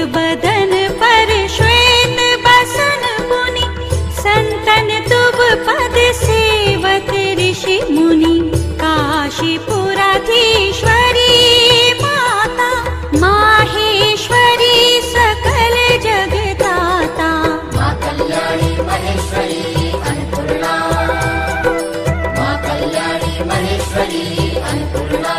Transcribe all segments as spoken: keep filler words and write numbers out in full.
बदन पर श्वेत बसन पुनि, संतन तुब पद सेवत ऋषि मुनि। काशीपुराधीश्वरी माता, माहेश्वरी सकल जगदाता। माँ कल्याणी महेश्वरी अन्नपूर्णा, माँ कल्याणी महेश्वरी अन्नपूर्णा।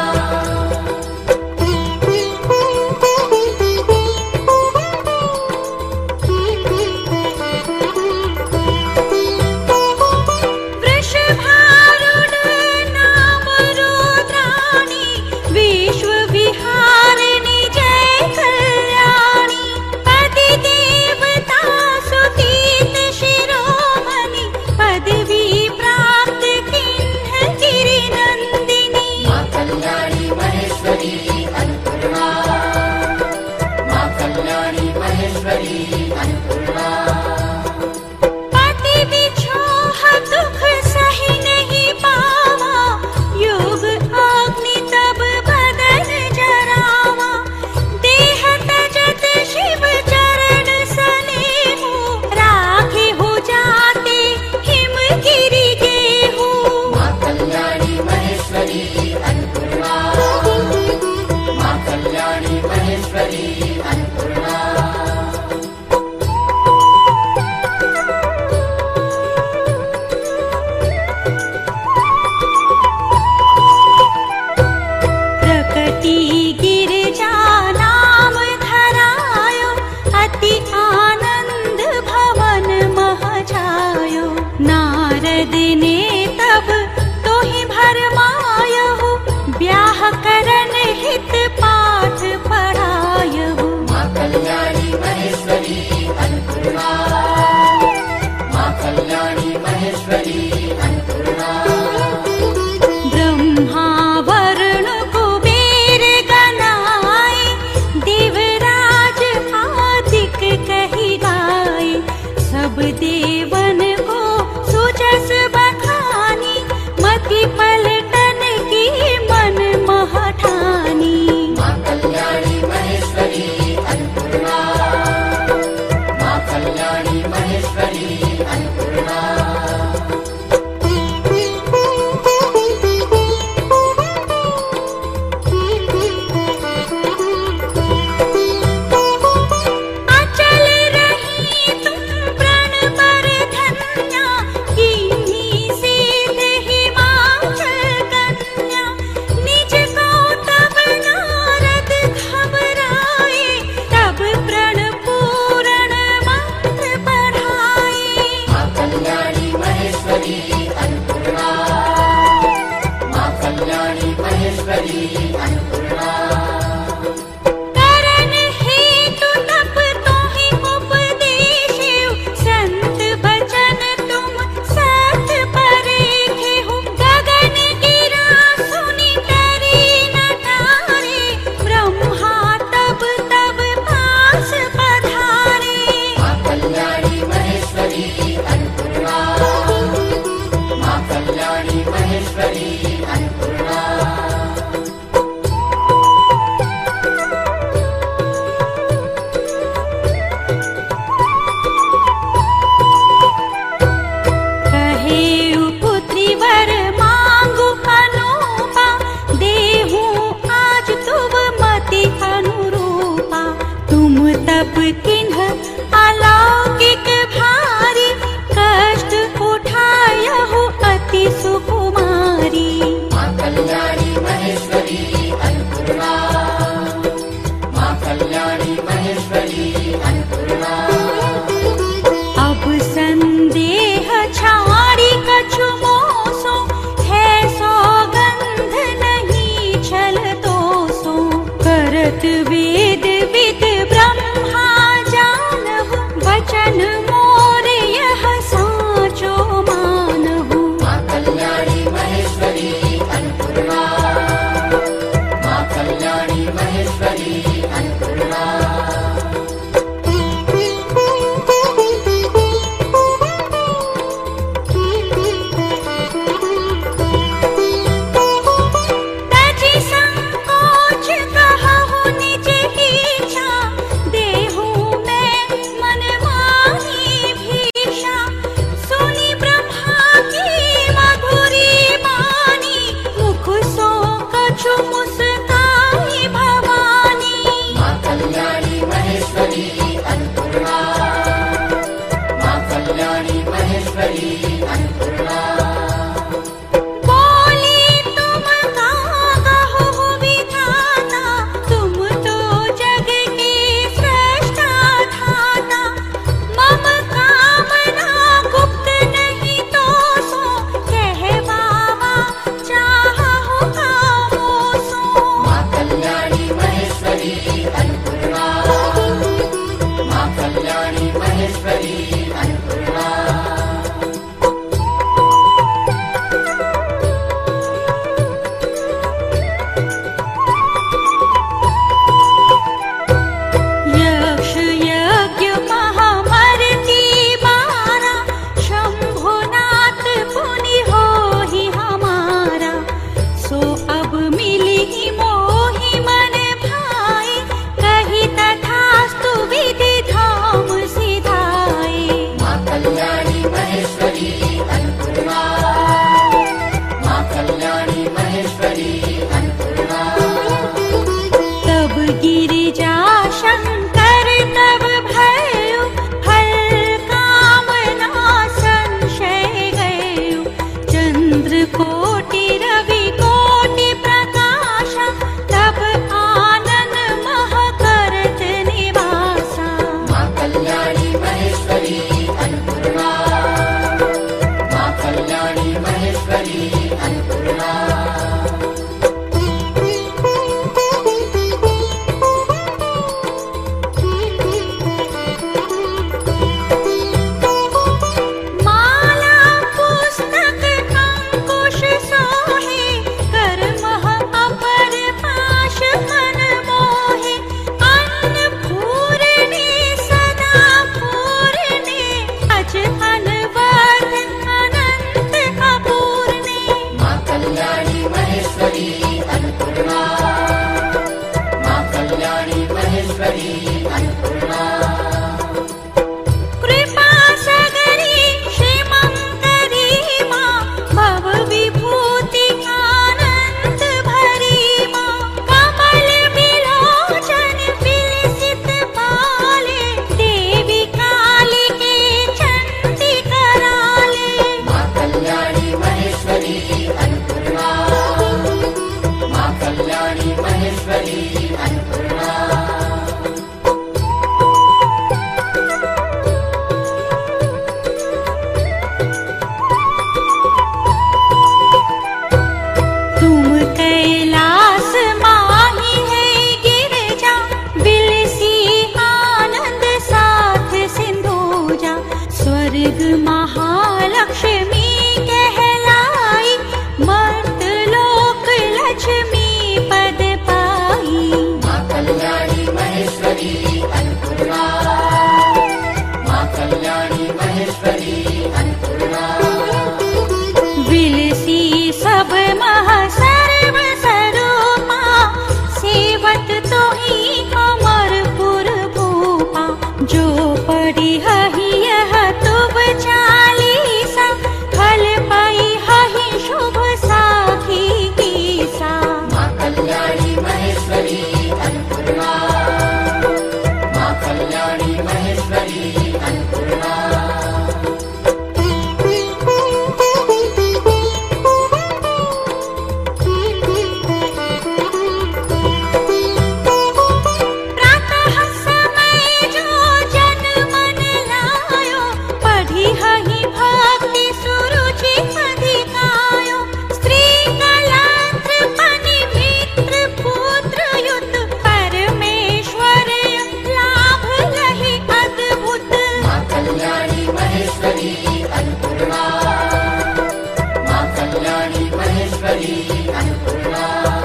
जो पढ़ी हही यह तुब चालीसा, फल पाई हही शुभ साखी कीसा। माँ कल्याणी महेश्वरी अन्नपूर्णा, माँ कल्याणी महेश्वरी अन्नपूर्णा। प्रातः समय जो जन मन लायो, पढ़ी हही भक्ति सुरुचि अधिकायो। स्त्री कलंत्र पनि मित्र पुत्र युत, परमेश्वर लाभ लहि अद्भुत। माँ कल्याणी महेश्वरी अन्नपूर्णा, माँ कल्याणी महेश्वरी अन्नपूर्णा।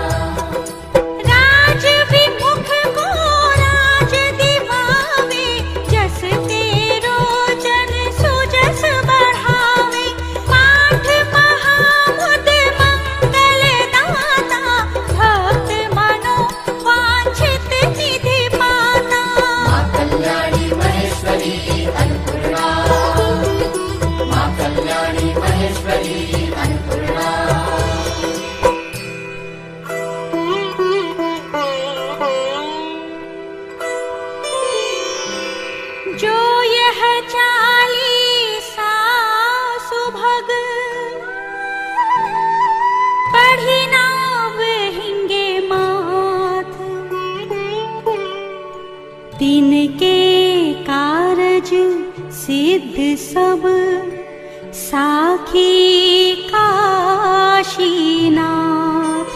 राज विमुख को राज दिवावे, जस तेरो जन सुजस बढ़ावे। पाठ महामुद मंगल दाता, भक्त मनो वांछित निधि पाता। माँ कल्याणी महेश्वरी अन्नपूर्णा, माँ कल्याणी महेश्वरी अन्नपूर्णा। जो यह चालीसा सुभग, पढ़ी नाव हिंगे माथ। तिनके कारज सिद्ध सब, साखी काशीनाथ।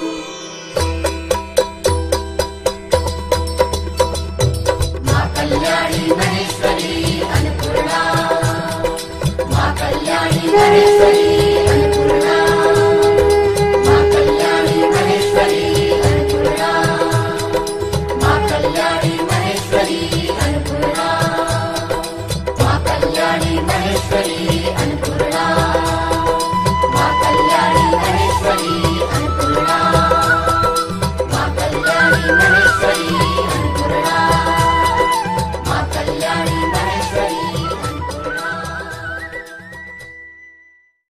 माँ कल्याणी महेश्वरी अन्नपूर्णा, माँ कल्याणी महेश्वरी अन्नपूर्णा, माँ कल्याणी महेश्वरी अन्नपूर्णा, माँ कल्याणी महेश्वरी अन्नपूर्णा, माँ कल्याणी महेश्वरी अन्नपूर्णा।